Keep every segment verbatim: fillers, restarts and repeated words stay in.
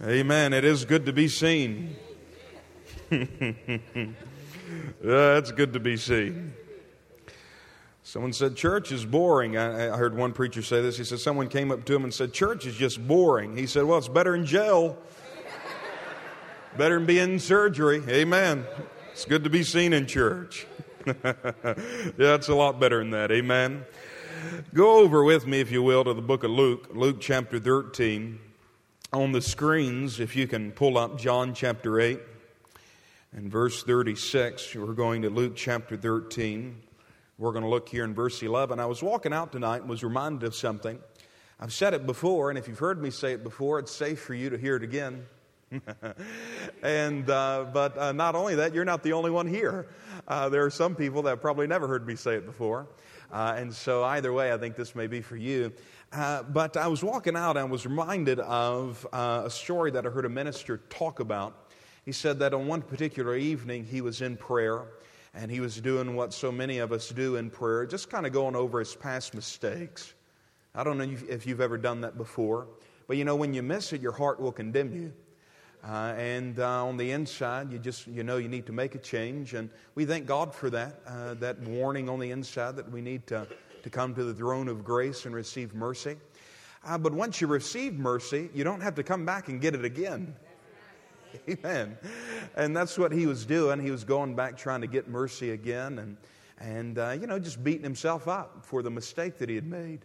Amen. It is good to be seen. Yeah, it's good to be seen. Someone said, church is boring. I, I heard one preacher say this. He said, someone came up to him and said, church is just boring. He said, well, it's better than jail. Better than being in surgery. Amen. It's good to be seen in church. Yeah, it's a lot better than that. Amen. Go over with me, if you will, to the book of Luke, Luke chapter thirteen. On the screens, if you can pull up John chapter eight and verse thirty-six. We're going to Luke chapter thirteen. We're going to look here in verse eleven. I was walking out tonight and was reminded of something. I've said it before, and if you've heard me say it before, it's safe for you to hear it again. and uh, But uh, not only that, you're not the only one here. Uh, there are some people that have probably never heard me say it before. Uh, and so either way, I think this may be for you. Uh, but I was walking out and I was reminded of uh, a story that I heard a minister talk about. He said that on one particular evening he was in prayer and he was doing what so many of us do in prayer, just kind of going over his past mistakes. I don't know if you've ever done that before, but you know, when you miss it, your heart will condemn you. Uh, and uh, on the inside, you just, you know, you need to make a change. And we thank God for that, uh, that warning on the inside that we need to, to come to the throne of grace and receive mercy. Uh, but once you receive mercy, you don't have to come back and get it again. Amen. And that's what he was doing. He was going back trying to get mercy again and, and uh, you know, just beating himself up for the mistake that he had made.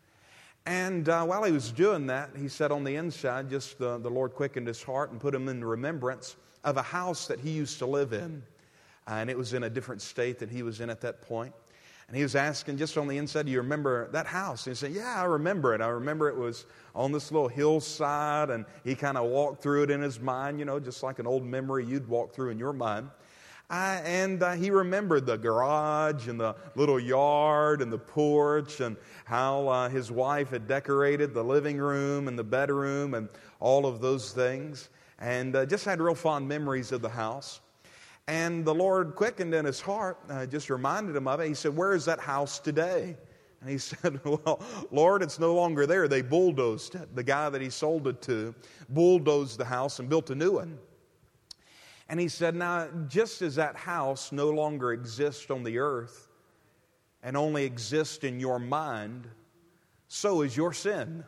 And uh, while he was doing that, he said on the inside, just the, the Lord quickened his heart and put him in remembrance of a house that he used to live in. Uh, and it was in a different state that he was in at that point. And he was asking just on the inside, do you remember that house? And he said, yeah, I remember it. I remember it was on this little hillside, and he kind of walked through it in his mind, you know, just like an old memory you'd walk through in your mind. Uh, and uh, he remembered the garage and the little yard and the porch and how uh, his wife had decorated the living room and the bedroom and all of those things. And uh, just had real fond memories of the house. And the Lord quickened in his heart, uh, just reminded him of it. He said, where is that house today? And he said, well, Lord, it's no longer there. They bulldozed it. The guy that he sold it to bulldozed the house and built a new one. And he said, now, just as that house no longer exists on the earth and only exists in your mind, so is your sin.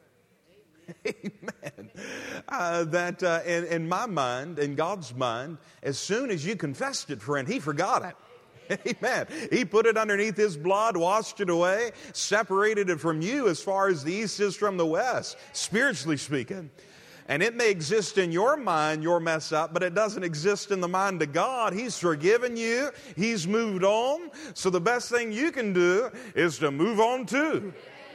Amen. Uh, that uh, in, in my mind, in God's mind, as soon as you confessed it, friend, He forgot it. Amen. He put it underneath His blood, washed it away, separated it from you as far as the east is from the west, spiritually speaking. And it may exist in your mind, your mess up, but it doesn't exist in the mind of God. He's forgiven you. He's moved on. So the best thing you can do is to move on too.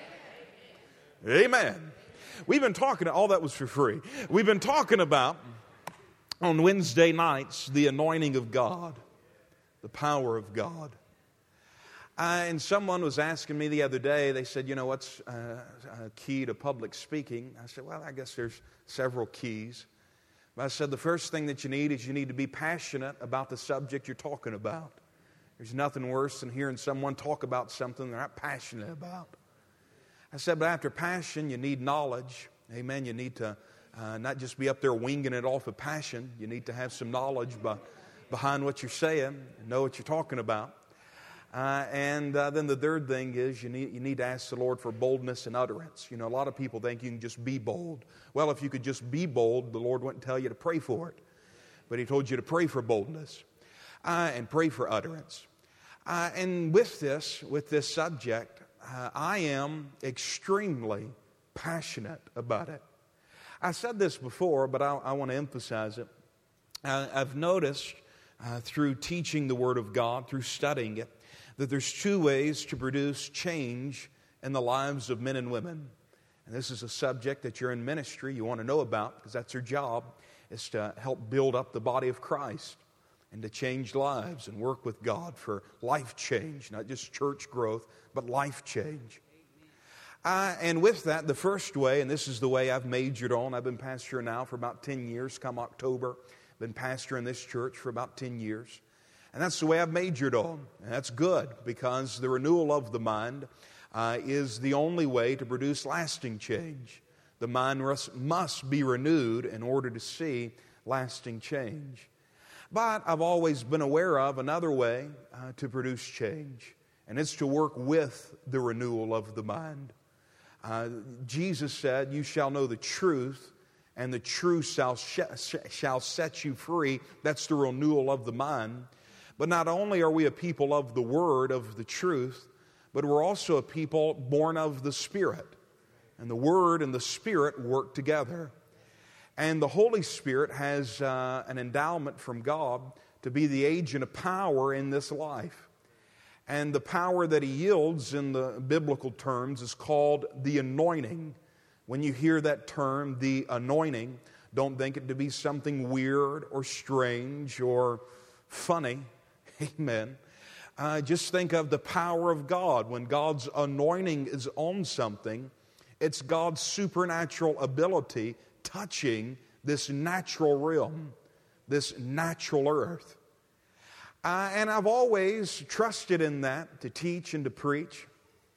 Amen. We've been talking, all that was for free. We've been talking about, on Wednesday nights, the anointing of God, the power of God. Uh, and someone was asking me the other day, they said, you know, what's uh, a key to public speaking? I said, well, I guess there's several keys. But I said, the first thing that you need is you need to be passionate about the subject you're talking about. There's nothing worse than hearing someone talk about something they're not passionate about. I said, but after passion, you need knowledge. Amen. You need to uh, not just be up there winging it off of passion. You need to have some knowledge by, behind what you're saying and know what you're talking about. Uh, and uh, then the third thing is you need, you need to ask the Lord for boldness and utterance. You know, a lot of people think you can just be bold. Well, if you could just be bold, the Lord wouldn't tell you to pray for it. But He told you to pray for boldness uh, and pray for utterance. Uh, and with this, with this subject, uh, I am extremely passionate about it. I said this before, but I, I want to emphasize it. Uh, I've noticed uh, through teaching the Word of God, through studying it, that there's two ways to produce change in the lives of men and women. And this is a subject that you're in ministry, you want to know about, because that's your job, is to help build up the body of Christ and to change lives and work with God for life change, not just church growth, but life change. Uh, and with that, the first way, and this is the way I've majored on, I've been pastor now for about ten years, come October, been pastor in this church for about ten years. And that's the way I've majored on. And that's good, because the renewal of the mind uh, is the only way to produce lasting change. The The mind must be renewed in order to see lasting change. But I've always been aware of another way uh, to produce change, and it's to work with the renewal of the mind. Uh, Jesus said, "You shall know the truth, and the truth shall, sh- shall set you free." That's the renewal of the mind. But not only are we a people of the Word, of the truth, but we're also a people born of the Spirit. And the Word and the Spirit work together. And the Holy Spirit has uh, an endowment from God to be the agent of power in this life. And the power that He yields in the biblical terms is called the anointing. When you hear that term, the anointing, don't think it to be something weird or strange or funny. Amen. Uh, just think of the power of God. When God's anointing is on something, it's God's supernatural ability touching this natural realm, this natural earth. Uh, and I've always trusted in that to teach and to preach.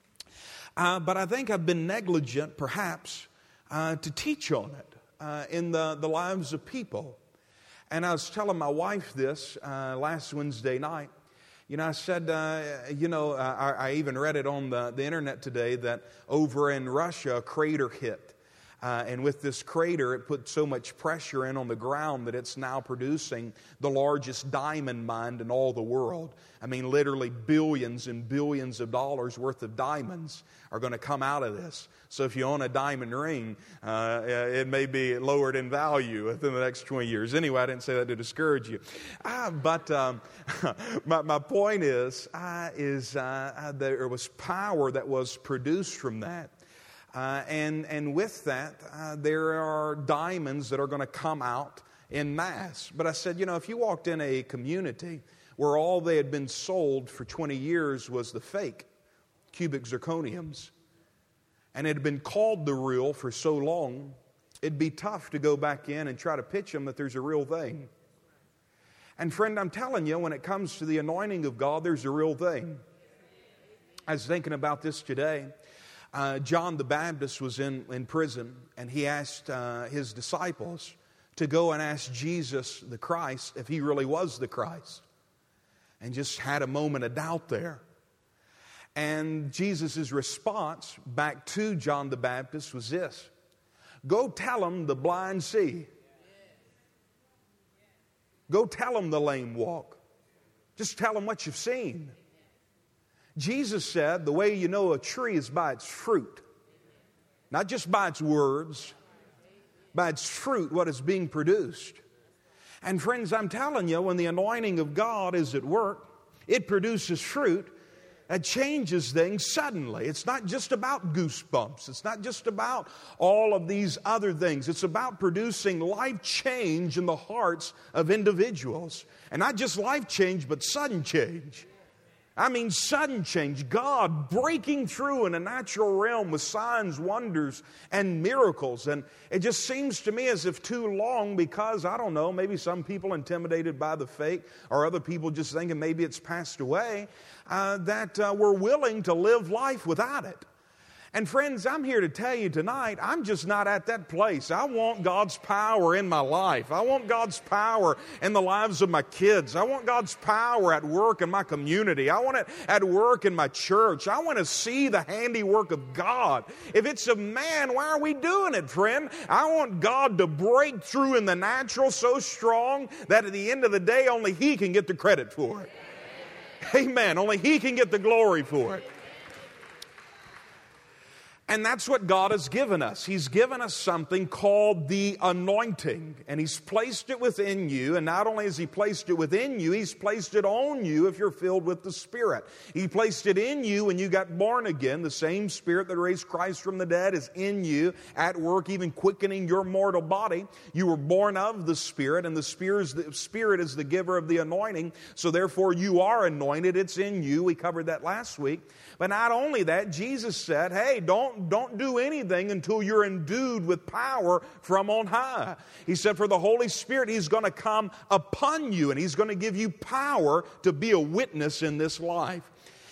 Uh, but I think I've been negligent, perhaps, uh, to teach on it uh, in the, the lives of people. And I was telling my wife this uh, last Wednesday night. You know, I said, uh, you know, I, I even read it on the, the internet today that over in Russia, a crater hit. Uh, and with this crater, it put so much pressure in on the ground that it's now producing the largest diamond mine in all the world. I mean, literally billions and billions of dollars worth of diamonds are going to come out of this. So if you own a diamond ring, uh, it may be lowered in value within the next twenty years. Anyway, I didn't say that to discourage you. Uh, but um, my, my point is, uh, is uh, there was power that was produced from that. Uh, and, and with that, uh, there are diamonds that are going to come out in mass. But I said, you know, if you walked in a community where all they had been sold for twenty years was the fake cubic zirconiums, and it had been called the real for so long, it'd be tough to go back in and try to pitch them that there's a real thing. And friend, I'm telling you, when it comes to the anointing of God, there's a real thing. I was thinking about this today. Uh, John the Baptist was in, in prison, and he asked uh, his disciples to go and ask Jesus the Christ if he really was the Christ, and just had a moment of doubt there. And Jesus' response back to John the Baptist was this: go tell him the blind see. Go tell him the lame walk. Just tell him what you've seen. Jesus said the way you know a tree is by its fruit. Not just by its words, by its fruit, what is being produced. And friends, I'm telling you, when the anointing of God is at work, it produces fruit that changes things suddenly. It's not just about goosebumps. It's not just about all of these other things. It's about producing life change in the hearts of individuals. And not just life change, but sudden change. I mean, sudden change. God breaking through in a natural realm with signs, wonders, and miracles. And it just seems to me as if too long, because, I don't know, maybe some people intimidated by the fake, or other people just thinking maybe it's passed away, uh, that uh, we're willing to live life without it. And friends, I'm here to tell you tonight, I'm just not at that place. I want God's power in my life. I want God's power in the lives of my kids. I want God's power at work in my community. I want it at work in my church. I want to see the handiwork of God. If it's of man, why are we doing it, friend? I want God to break through in the natural so strong that at the end of the day, only He can get the credit for it. Amen. Only He can get the glory for it. And that's what God has given us. He's given us something called the anointing. And He's placed it within you. And not only has He placed it within you, He's placed it on you if you're filled with the Spirit. He placed it in you when you got born again. The same Spirit that raised Christ from the dead is in you, at work, even quickening your mortal body. You were born of the Spirit, and the Spirit is the, Spirit is the giver of the anointing. So therefore you are anointed. It's in you. We covered that last week. But not only that, Jesus said, hey, don't, don't do anything until you're endued with power from on high. He said, for the Holy Spirit, He's going to come upon you, and He's going to give you power to be a witness in this life.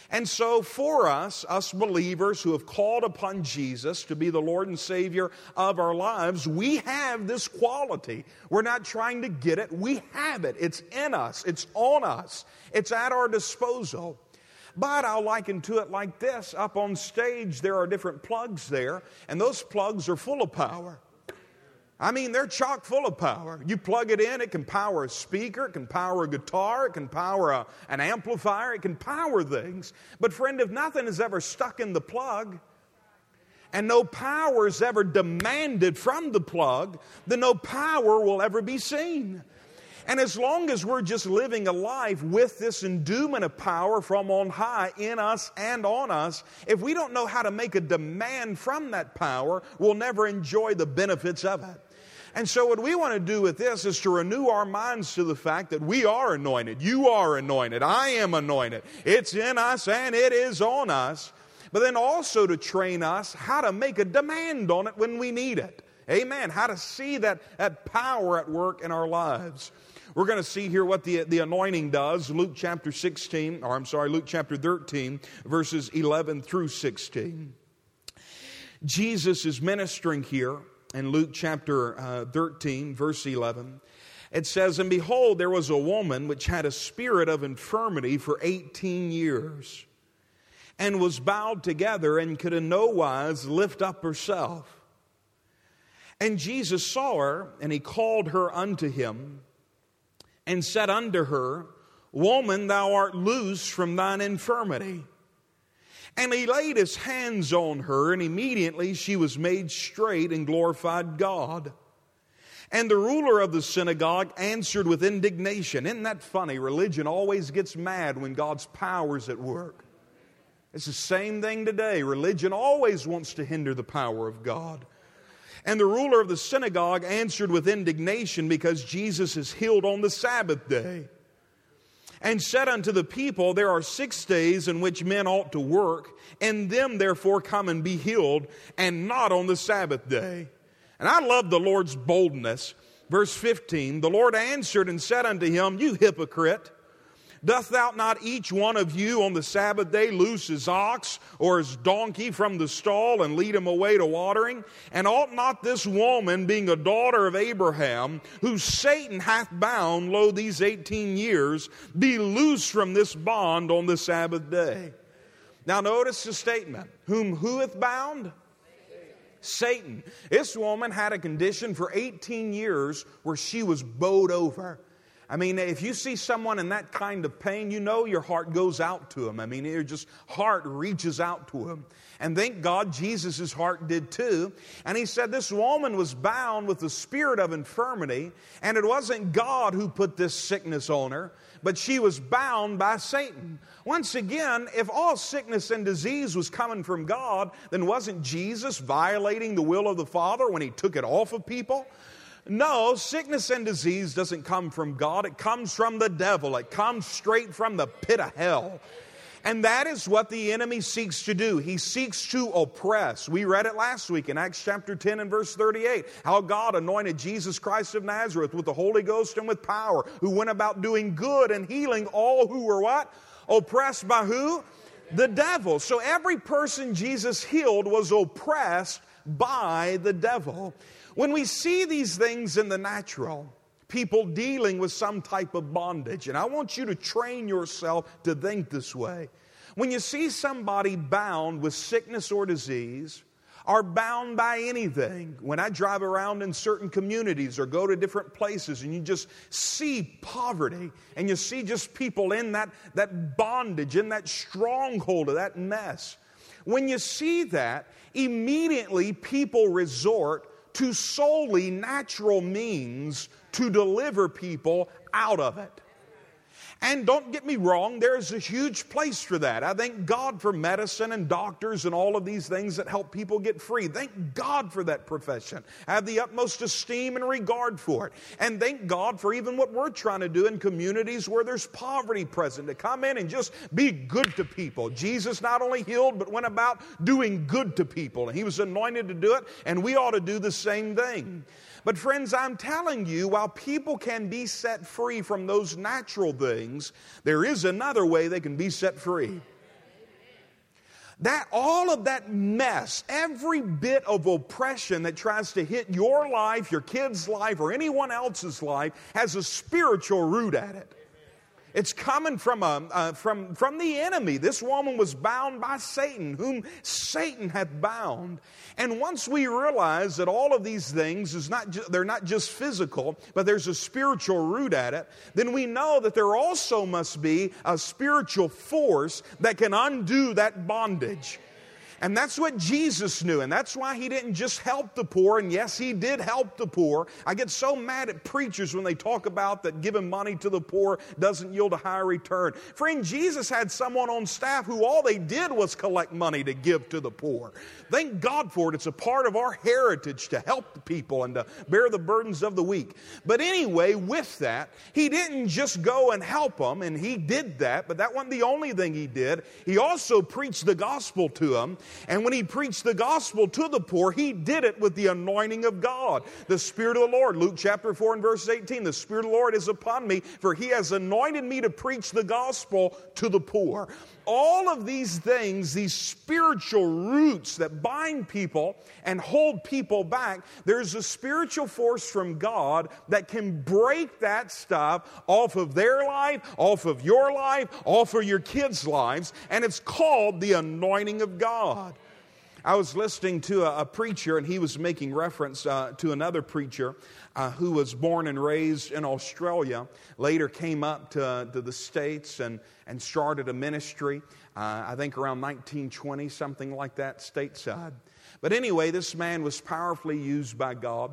And so for us, us believers who have called upon Jesus to be the Lord and Savior of our lives, we have this quality. We're not trying to get it. We have it. It's in us. It's on us. It's at our disposal. But I'll liken to it like this. Up on stage, there are different plugs there, and those plugs are full of power. I mean, they're chock full of power. You plug it in, it can power a speaker, it can power a guitar, it can power a, an amplifier, it can power things. But friend, if nothing is ever stuck in the plug, and no power is ever demanded from the plug, then no power will ever be seen. And as long as we're just living a life with this endowment of power from on high in us and on us, if we don't know how to make a demand from that power, we'll never enjoy the benefits of it. And so what we want to do with this is to renew our minds to the fact that we are anointed. You are anointed. I am anointed. It's in us and it is on us. But then also to train us how to make a demand on it when we need it. Amen. How to see that, that power at work in our lives. We're going to see here what the, the anointing does. Luke chapter sixteen, or I'm sorry, Luke chapter thirteen, verses eleven through sixteen. Jesus is ministering here in Luke chapter uh, thirteen, verse eleven. It says, "And behold, there was a woman which had a spirit of infirmity for eighteen years, and was bowed together, and could in no wise lift up herself. And Jesus saw her, and he called her unto him, and said unto her, Woman, thou art loosed from thine infirmity. And he laid his hands on her, and immediately she was made straight and glorified God. And the ruler of the synagogue answered with indignation." Isn't that funny? Religion always gets mad when God's power's at work. It's the same thing today. Religion always wants to hinder the power of God. "And the ruler of the synagogue answered with indignation, because Jesus is healed on the Sabbath day, and said unto the people, There are six days in which men ought to work, and them therefore come and be healed, and not on the Sabbath day." And I love the Lord's boldness. Verse fifteen, "The Lord answered and said unto him, You hypocrite, doth thou not each one of you on the Sabbath day loose his ox or his donkey from the stall and lead him away to watering? And ought not this woman, being a daughter of Abraham, whom Satan hath bound, lo, these eighteen years, be loosed from this bond on the Sabbath day?" Now notice the statement. Whom who hath bound? Satan. This woman had a condition for eighteen years where she was bowed over. I mean, if you see someone in that kind of pain, you know your heart goes out to them. I mean, your just heart reaches out to them. And thank God Jesus' heart did too. And he said this woman was bound with the spirit of infirmity, and it wasn't God who put this sickness on her, but she was bound by Satan. Once again, if all sickness and disease was coming from God, then wasn't Jesus violating the will of the Father when he took it off of people? No, sickness and disease doesn't come from God. It comes from the devil. It comes straight from the pit of hell. And that is what the enemy seeks to do. He seeks to oppress. We read it last week in Acts chapter ten and verse thirty-eight. How God anointed Jesus Christ of Nazareth with the Holy Ghost and with power, who went about doing good and healing all who were what? Oppressed by who? The devil. So every person Jesus healed was oppressed by the devil. When we see these things in the natural, people dealing with some type of bondage, and I want you to train yourself to think this way. When you see somebody bound with sickness or disease, or bound by anything, when I drive around in certain communities or go to different places and you just see poverty, and you see just people in that, that bondage, in that stronghold of that mess. When you see that, immediately people resort to solely natural means to deliver people out of it. And don't get me wrong, there's a huge place for that. I thank God for medicine and doctors and all of these things that help people get free. Thank God for that profession. I have the utmost esteem and regard for it. And thank God for even what we're trying to do in communities where there's poverty present, to come in and just be good to people. Jesus not only healed, but went about doing good to people. And he was anointed to do it, and we ought to do the same thing. But friends, I'm telling you, while people can be set free from those natural things, there is another way they can be set free. That all of that mess, every bit of oppression that tries to hit your life, your kid's life, or anyone else's life has a spiritual root at it. It's coming from, a, uh, from, from the enemy. This woman was bound by Satan, whom Satan hath bound. And once we realize that all of these things, is not ju- they're not just physical, but there's a spiritual root at it, then we know that there also must be a spiritual force that can undo that bondage. And that's what Jesus knew, and that's why He didn't just help the poor, and yes, He did help the poor. I get so mad at preachers when they talk about that giving money to the poor doesn't yield a high return. Friend, Jesus had someone on staff who all they did was collect money to give to the poor. Thank God for it. It's a part of our heritage to help the people and to bear the burdens of the weak. But anyway, with that, He didn't just go and help them, and He did that, but that wasn't the only thing He did. He also preached the gospel to them. And when He preached the gospel to the poor, He did it with the anointing of God. The Spirit of the Lord, Luke chapter four and verse eighteen, the Spirit of the Lord is upon me, for He has anointed me to preach the gospel to the poor. All of these things, these spiritual roots that bind people and hold people back, there's a spiritual force from God that can break that stuff off of their life, off of your life, off of your kids' lives, and it's called the anointing of God. I was listening to a, a preacher, and he was making reference uh, to another preacher uh, who was born and raised in Australia, later came up to, to the States and, and started a ministry, uh, I think around nineteen twenty, something like that, stateside. But anyway, this man was powerfully used by God.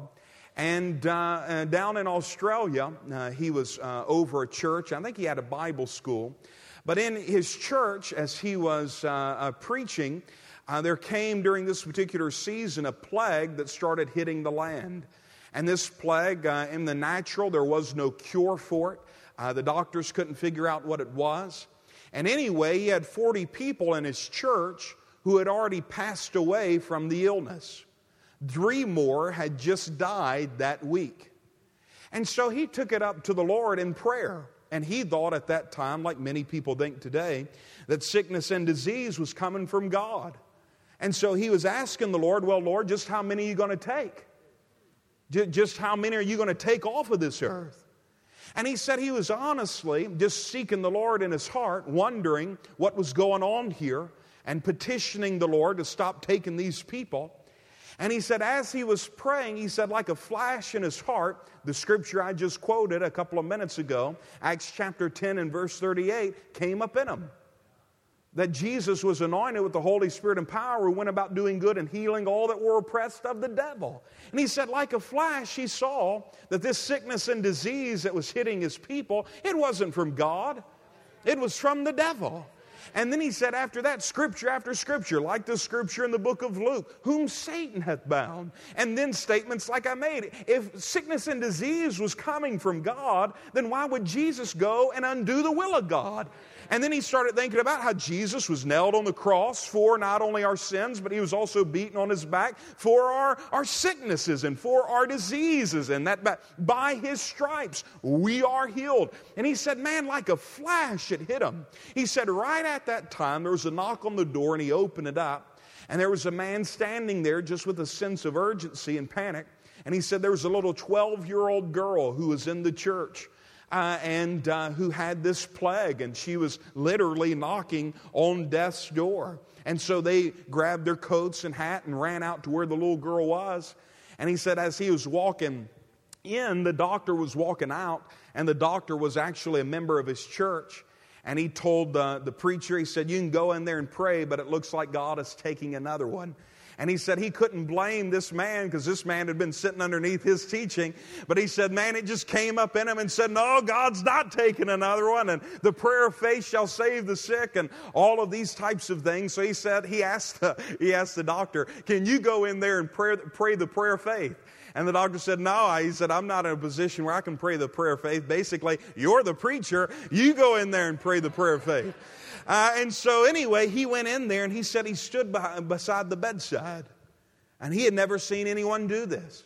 And uh, uh, down in Australia, uh, he was uh, over a church. I think he had a Bible school. But in his church, as he was uh, uh, preaching, Uh, there came during this particular season a plague that started hitting the land. And this plague, uh, in the natural, there was no cure for it. Uh, the doctors couldn't figure out what it was. And anyway, he had forty people in his church who had already passed away from the illness. Three more had just died that week. And so he took it up to the Lord in prayer. And he thought at that time, like many people think today, that sickness and disease was coming from God. And so he was asking the Lord, well, Lord, just how many are you going to take? Just how many are you going to take off of this earth? And he said he was honestly just seeking the Lord in his heart, wondering what was going on here, and petitioning the Lord to stop taking these people. And he said as he was praying, he said like a flash in his heart, the scripture I just quoted a couple of minutes ago, Acts chapter ten and verse thirty-eight, came up in him. That Jesus was anointed with the Holy Spirit and power, who went about doing good and healing all that were oppressed of the devil. And he said, like a flash, he saw that this sickness and disease that was hitting his people, it wasn't from God. It was from the devil. And then he said after that, scripture after scripture, like the scripture in the book of Luke, whom Satan hath bound. And then statements like I made. If sickness and disease was coming from God, then why would Jesus go and undo the will of God? And then he started thinking about how Jesus was nailed on the cross for not only our sins, but he was also beaten on his back for our, our sicknesses and for our diseases. And that by his stripes we are healed. And he said, man, like a flash it hit him. He said right at that time there was a knock on the door, and he opened it up. And there was a man standing there just with a sense of urgency and panic. And he said there was a little twelve-year-old girl who was in the church. Uh, and uh, who had this plague, and she was literally knocking on death's door. And so they grabbed their coats and hat and ran out to where the little girl was. And he said as he was walking in, the doctor was walking out, and the doctor was actually a member of his church. And he told uh, the preacher, he said, you can go in there and pray, but it looks like God is taking another one. And he said he couldn't blame this man because this man had been sitting underneath his teaching. But he said, man, it just came up in him and said, no, God's not taking another one. And the prayer of faith shall save the sick and all of these types of things. So he said, he asked, uh, he asked the doctor, can you go in there and pray, pray the prayer of faith? And the doctor said, no. He said, I'm not in a position where I can pray the prayer of faith. Basically, you're the preacher. You go in there and pray the prayer of faith. Uh, and so anyway, he went in there and he said he stood behind, beside the bedside. And he had never seen anyone do this.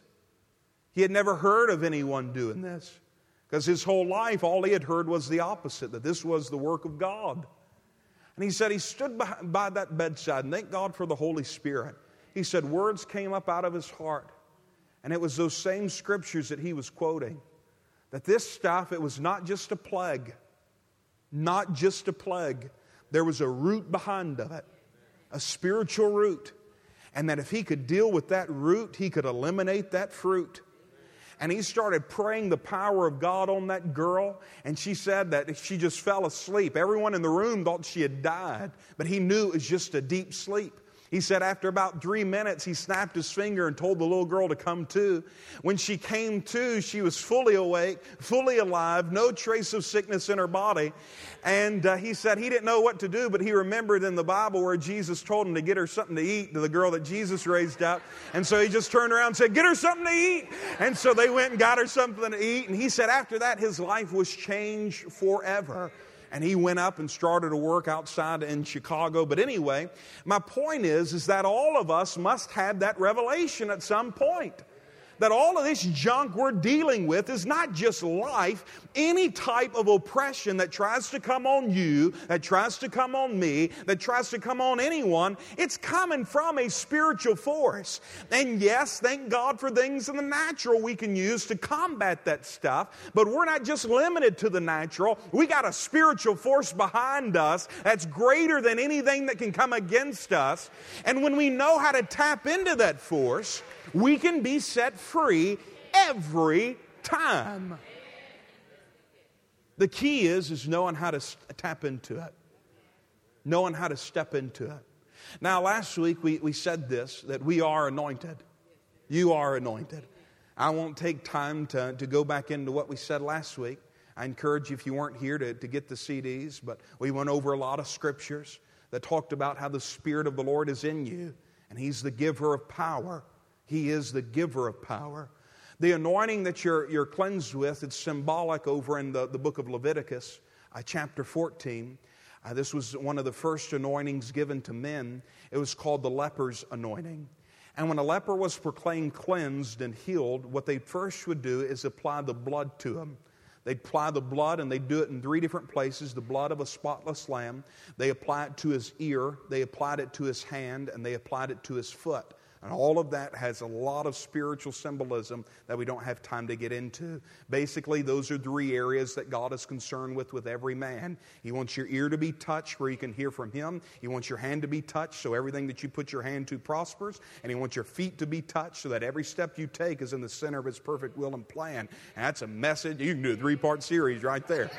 He had never heard of anyone doing this. Because his whole life, all he had heard was the opposite, that this was the work of God. And he said he stood by, by that bedside, and thank God for the Holy Spirit. He said words came up out of his heart. And it was those same scriptures that he was quoting. That this stuff, it was not just a plague. Not just a plague. There was a root behind of it. A spiritual root. And that if he could deal with that root, he could eliminate that fruit. And he started praying the power of God on that girl. And she said that she just fell asleep. Everyone in the room thought she had died. But he knew it was just a deep sleep. He said after about three minutes, he snapped his finger and told the little girl to come to. When she came to, she was fully awake, fully alive, no trace of sickness in her body. And uh, he said he didn't know what to do, but he remembered in the Bible where Jesus told him to get her something to eat, to the girl that Jesus raised up. And so he just turned around and said, get her something to eat. And so they went and got her something to eat. And he said after that, his life was changed forever. And he went up and started to work outside in Chicago. But anyway, my point is, is that all of us must have that revelation at some point. That all of this junk we're dealing with is not just life. Any type of oppression that tries to come on you, that tries to come on me, that tries to come on anyone, it's coming from a spiritual force. And yes, thank God for things in the natural we can use to combat that stuff. But we're not just limited to the natural. We got a spiritual force behind us that's greater than anything that can come against us. And when we know how to tap into that force, we can be set free every time. The key is, is knowing how to tap into it. Knowing how to step into it. Now, last week we, we said this, that we are anointed. You are anointed. I won't take time to, to go back into what we said last week. I encourage you, if you weren't here, to, to get the C Ds. But we went over a lot of scriptures that talked about how the Spirit of the Lord is in you. And He's the giver of power. He is the giver of power. The anointing that you're, you're cleansed with, it's symbolic over in the, the book of Leviticus, uh, chapter fourteen. Uh, this was one of the first anointings given to men. It was called the leper's anointing. And when a leper was proclaimed cleansed and healed, what they first would do is apply the blood to him. They'd apply the blood, and they'd do it in three different places. The blood of a spotless lamb. They applied it to his ear. They applied it to his hand. And they applied it to his foot. And all of that has a lot of spiritual symbolism that we don't have time to get into. Basically, those are three areas that God is concerned with with every man. He wants your ear to be touched where you can hear from Him. He wants your hand to be touched so everything that you put your hand to prospers. And He wants your feet to be touched so that every step you take is in the center of His perfect will and plan. And that's a message. You can do a three-part series right there.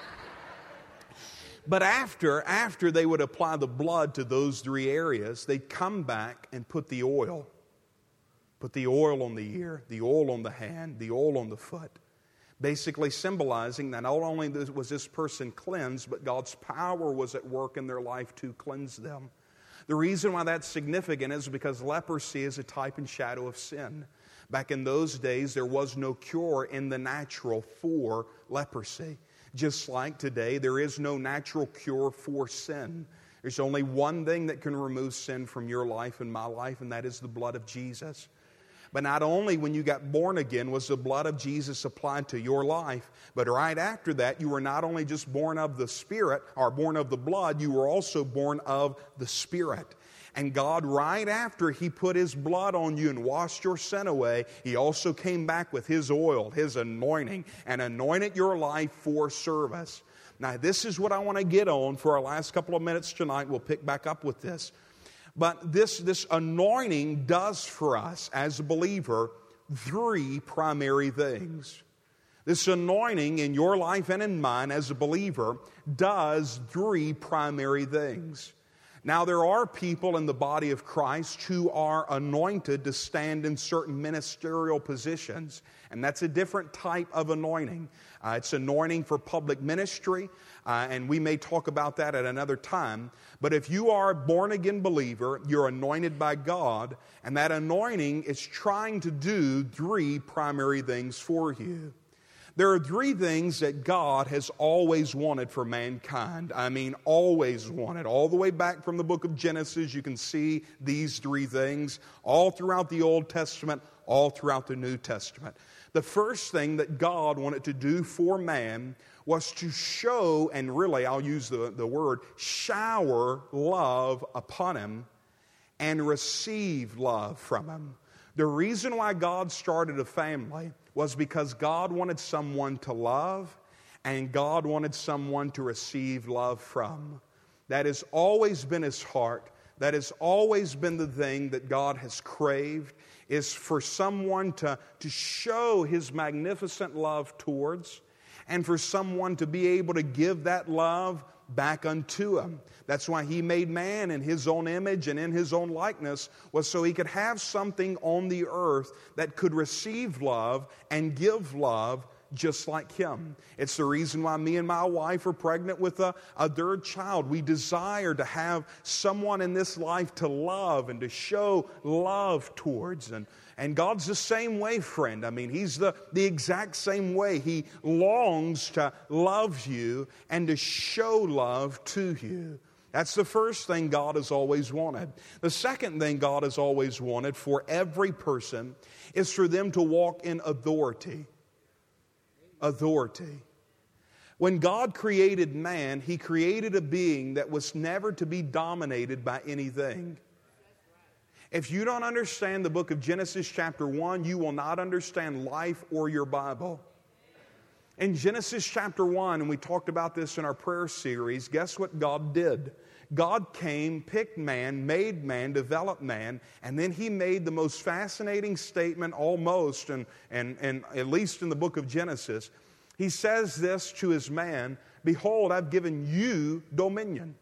But after, after they would apply the blood to those three areas, they'd come back and put the oil. Put the oil on the ear, the oil on the hand, the oil on the foot. Basically symbolizing that not only was this person cleansed, but God's power was at work in their life to cleanse them. The reason why that's significant is because leprosy is a type and shadow of sin. Back in those days, there was no cure in the natural for leprosy. Just like today, there is no natural cure for sin. There's only one thing that can remove sin from your life and my life, and that is the blood of Jesus. But not only when you got born again was the blood of Jesus applied to your life, but right after that, you were not only just born of the Spirit, or born of the blood, you were also born of the Spirit. And God, right after He put His blood on you and washed your sin away, He also came back with His oil, His anointing, and anointed your life for service. Now, this is what I want to get on for our last couple of minutes tonight. We'll pick back up with this. But this, this anointing does for us, as a believer, three primary things. This anointing in your life and in mine, as a believer, does three primary things. Now, there are people in the body of Christ who are anointed to stand in certain ministerial positions, and that's a different type of anointing. Uh, it's anointing for public ministry, uh, and we may talk about that at another time. But if you are a born-again believer, you're anointed by God, and that anointing is trying to do three primary things for you. There are three things that God has always wanted for mankind. I mean, always wanted. All the way back from the book of Genesis, you can see these three things all throughout the Old Testament, all throughout the New Testament. The first thing that God wanted to do for man was to show, and really I'll use the, the word, shower love upon him and receive love from him. The reason why God started a family was because God wanted someone to love and God wanted someone to receive love from. That has always been his heart. That has always been the thing that God has craved, is for someone to, to show his magnificent love towards, and for someone to be able to give that love back unto him. That's why he made man in his own image and in his own likeness, was so he could have something on the earth that could receive love and give love just like him. It's the reason why me and my wife are pregnant with a, a third child. We desire to have someone in this life to love and to show love towards. And, and God's the same way, friend. I mean, He's the, the exact same way. He longs to love you and to show love to you. That's the first thing God has always wanted. The second thing God has always wanted for every person is for them to walk in authority. Authority. When God created man, He created a being that was never to be dominated by anything. If you don't understand the book of Genesis chapter one, you will not understand life or your Bible. In Genesis chapter one, and we talked about this in our prayer series, guess what God did? God came, picked man, made man, developed man, and then He made the most fascinating statement almost, and, and, and at least in the book of Genesis. He says this to His man, "Behold, I've given you dominion."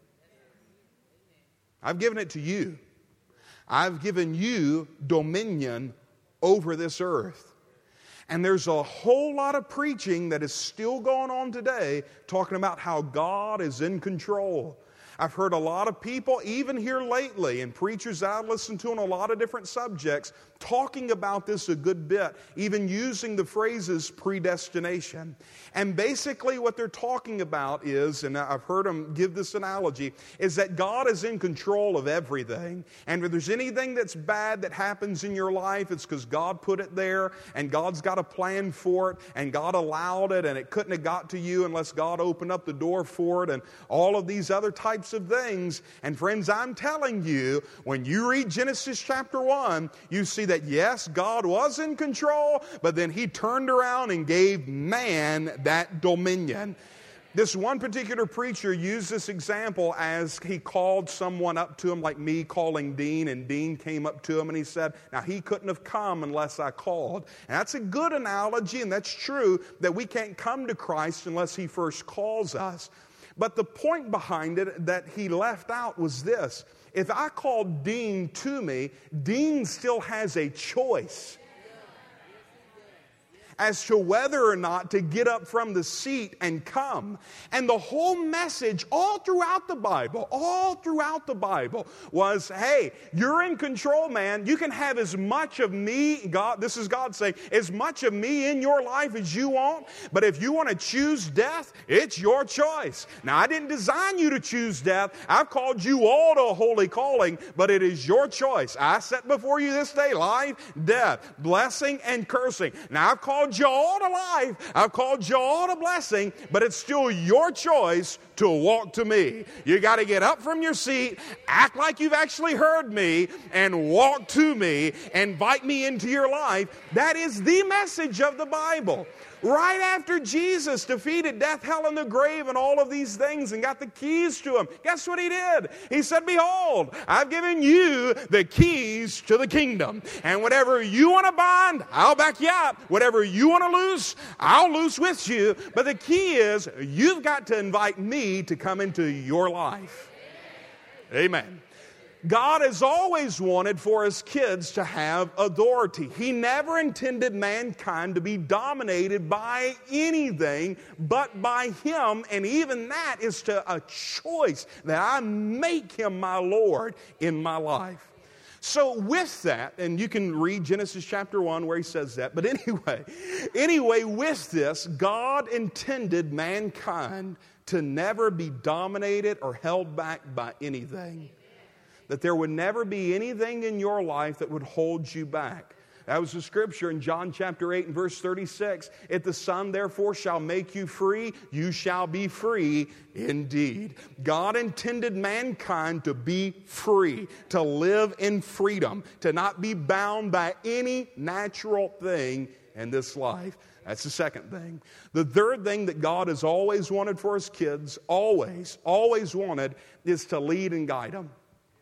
I've given it to you. I've given you dominion over this earth. And there's a whole lot of preaching that is still going on today talking about how God is in control. I've heard a lot of people, even here lately, and preachers that I listen to on a lot of different subjects, talking about this a good bit, even using the phrases predestination. And basically what they're talking about is, and I've heard them give this analogy, is that God is in control of everything. And if there's anything that's bad that happens in your life, it's because God put it there, and God's got a plan for it, and God allowed it, and it couldn't have got to you unless God opened up the door for it, and all of these other types of things. And friends, I'm telling you, when you read Genesis chapter one, you see that yes, God was in control, but then He turned around and gave man that dominion. This one particular preacher used this example as he called someone up to him, like me calling Dean, and Dean came up to him and he said, "Now he couldn't have come unless I called." And that's a good analogy, and that's true, that we can't come to Christ unless He first calls us. But the point behind it that he left out was this: if I called Dean to me, Dean still has a choice as to whether or not to get up from the seat and come. And the whole message all throughout the Bible, all throughout the Bible was, hey, you're in control, man. You can have as much of me, God, this is God saying, as much of me in your life as you want. But if you want to choose death, it's your choice. Now, I didn't design you to choose death. I've called you all to a holy calling, but it is your choice. I set before you this day life, death, blessing, and cursing. Now, I've called you all to life. I've called you all to blessing, but it's still your choice to walk to me. You got to get up from your seat, act like you've actually heard me, and walk to me, invite me into your life. That is the message of the Bible. Right after Jesus defeated death, hell, and the grave and all of these things and got the keys to them, guess what He did? He said, "Behold, I've given you the keys to the kingdom. And whatever you want to bind, I'll back you up. Whatever you want to loose, I'll loose with you. But the key is, you've got to invite me to come into your life." Amen. God has always wanted for His kids to have authority. He never intended mankind to be dominated by anything but by Him, and even that is to a choice that I make Him my Lord in my life. So with that, and you can read Genesis chapter one where He says that, but anyway, anyway, with this, God intended mankind to never be dominated or held back by anything. That there would never be anything in your life that would hold you back. That was the scripture in John chapter eight and verse thirty-six. If the Son therefore shall make you free, you shall be free indeed. God intended mankind to be free, to live in freedom, to not be bound by any natural thing in this life. That's the second thing. The third thing that God has always wanted for His kids, always, always wanted, is to lead and guide them.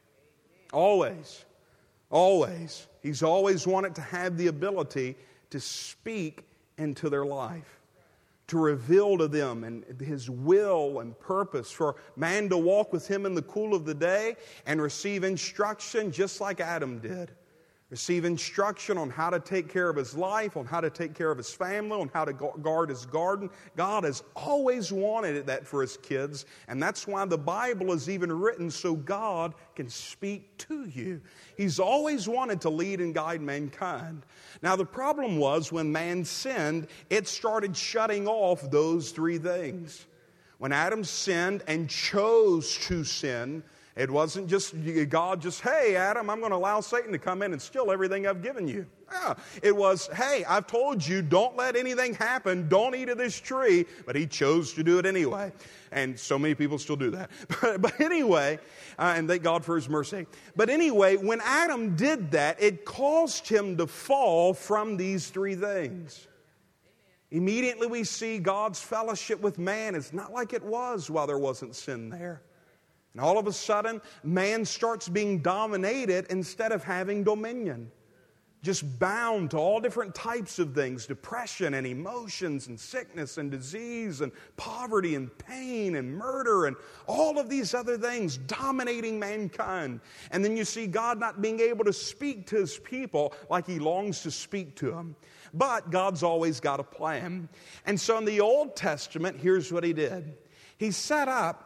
Always. Always. He's always wanted to have the ability to speak into their life, to reveal to them and His will and purpose for man to walk with Him in the cool of the day and receive instruction just like Adam did. Receive instruction on how to take care of his life, on how to take care of his family, on how to guard his garden. God has always wanted that for His kids, and that's why the Bible is even written so God can speak to you. He's always wanted to lead and guide mankind. Now the problem was when man sinned, it started shutting off those three things. When Adam sinned and chose to sin, it wasn't just God just, hey, Adam, I'm going to allow Satan to come in and steal everything I've given you. Yeah. It was, hey, I've told you, don't let anything happen. Don't eat of this tree. But he chose to do it anyway. And so many people still do that. But, but anyway, uh, and thank God for His mercy. But anyway, when Adam did that, it caused him to fall from these three things. Immediately we see God's fellowship with man. It's not like it was while there wasn't sin there. And all of a sudden, man starts being dominated instead of having dominion. Just bound to all different types of things, depression and emotions and sickness and disease and poverty and pain and murder and all of these other things dominating mankind. And then you see God not being able to speak to His people like He longs to speak to them. But God's always got a plan. And so in the Old Testament, here's what He did. He set up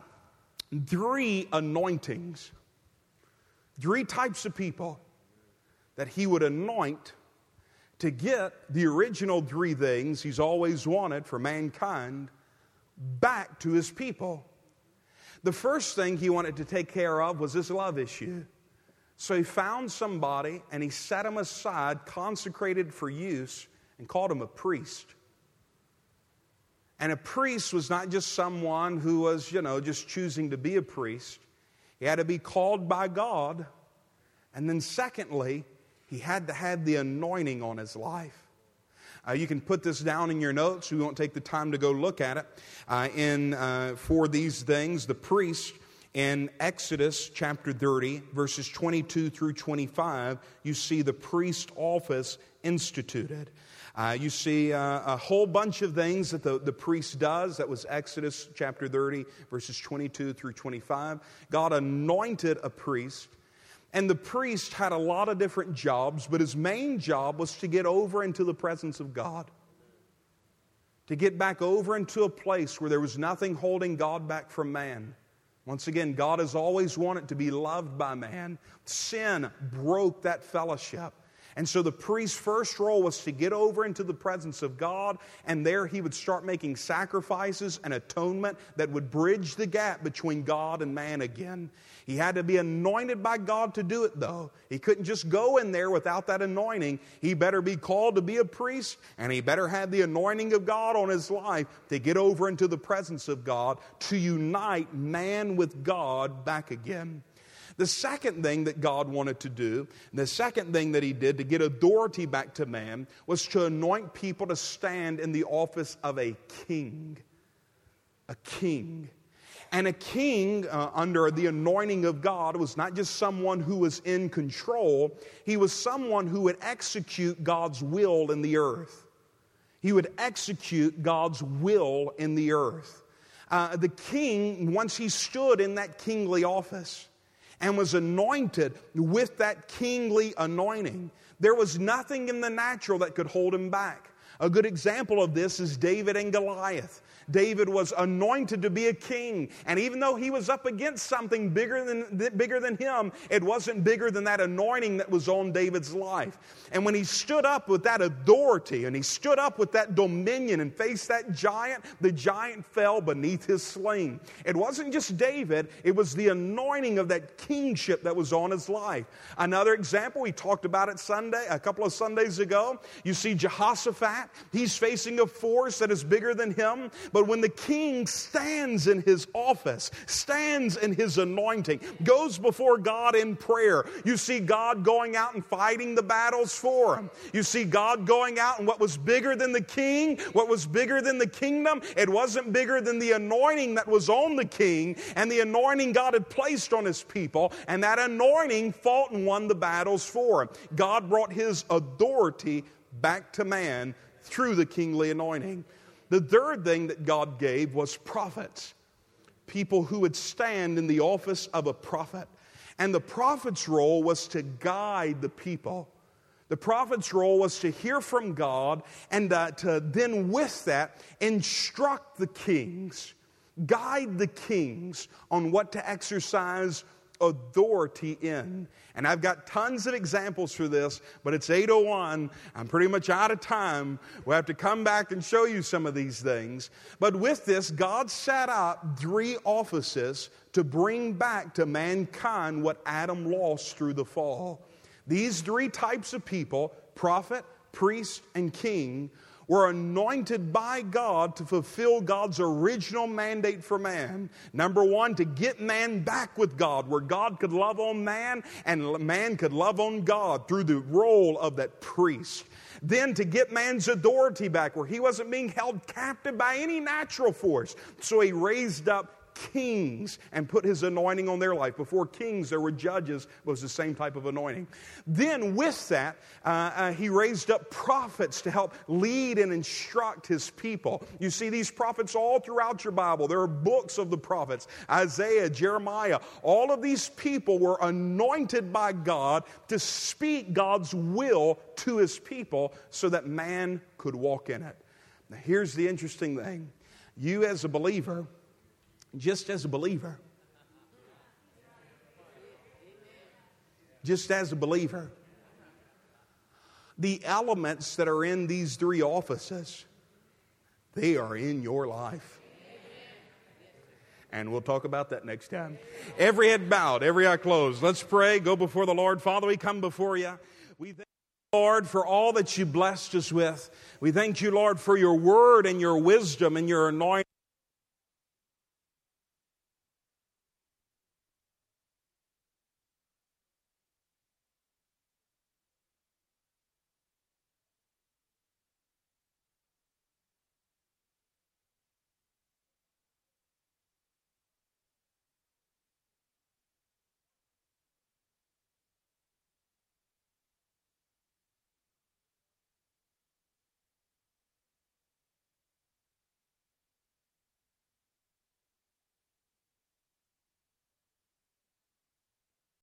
three anointings, three types of people that He would anoint to get the original three things He's always wanted for mankind back to His people. The first thing He wanted to take care of was His love issue. So He found somebody and He set him aside, consecrated for use, and called him a priest. And a priest was not just someone who was, you know, just choosing to be a priest. He had to be called by God. And then secondly, he had to have the anointing on his life. Uh, you can put this down in your notes. We won't take the time to go look at it. Uh, in uh, for these things, the priest in Exodus chapter thirty, verses twenty-two through twenty-five, you see the priest office instituted. Uh, you see uh, a whole bunch of things that the, the priest does. That was Exodus chapter thirty, verses twenty-two through twenty-five. God anointed a priest, and the priest had a lot of different jobs, but his main job was to get over into the presence of God. To get back over into a place where there was nothing holding God back from man. Once again, God has always wanted to be loved by man. Sin broke that fellowship. And so the priest's first role was to get over into the presence of God, and there he would start making sacrifices and atonement that would bridge the gap between God and man again. He had to be anointed by God to do it, though. He couldn't just go in there without that anointing. He better be called to be a priest, and he better have the anointing of God on his life to get over into the presence of God, to unite man with God back again. The second thing that God wanted to do, the second thing that He did to get authority back to man, was to anoint people to stand in the office of a king. A king. And a king, uh, under the anointing of God, was not just someone who was in control. He was someone who would execute God's will in the earth. He would execute God's will in the earth. Uh, the king, once he stood in that kingly office and was anointed with that kingly anointing, there was nothing in the natural that could hold him back. A good example of this is David and Goliath. David was anointed to be a king. And even though he was up against something bigger than, bigger than him, it wasn't bigger than that anointing that was on David's life. And when he stood up with that authority and he stood up with that dominion and faced that giant, the giant fell beneath his sling. It wasn't just David, it was the anointing of that kingship that was on his life. Another example, we talked about it Sunday, a couple of Sundays ago. You see Jehoshaphat, he's facing a force that is bigger than him. But when the king stands in his office, stands in his anointing, goes before God in prayer, you see God going out and fighting the battles for him. You see God going out, and what was bigger than the king, what was bigger than the kingdom, it wasn't bigger than the anointing that was on the king and the anointing God had placed on his people, and that anointing fought and won the battles for him. God brought his authority back to man through the kingly anointing. The third thing that God gave was prophets, people who would stand in the office of a prophet. And the prophet's role was to guide the people. The prophet's role was to hear from God and uh, to then with that instruct the kings, guide the kings on what to exercise authority in. And I've got tons of examples for this, but it's eight oh one. I'm pretty much out of time. We'll have to come back and show you some of these things. But with this, God set up three offices to bring back to mankind what Adam lost through the fall. These three types of people, prophet, priest, and king, were anointed by God to fulfill God's original mandate for man. Number one, to get man back with God, where God could love on man and man could love on God through the role of that priest. Then to get man's authority back, where he wasn't being held captive by any natural force. So he raised up kings and put his anointing on their life. Before kings, there were judges. It was the same type of anointing. Then with that, uh, uh, he raised up prophets to help lead and instruct his people. You see these prophets all throughout your Bible. There are books of the prophets. Isaiah, Jeremiah. All of these people were anointed by God to speak God's will to his people so that man could walk in it. Now here's the interesting thing. You as a believer, just as a believer, just as a believer, the elements that are in these three offices, they are in your life. And we'll talk about that next time. Every head bowed, every eye closed. Let's pray, go before the Lord. Father, we come before you. We thank you, Lord, for all that you blessed us with. We thank you, Lord, for your word and your wisdom and your anointing.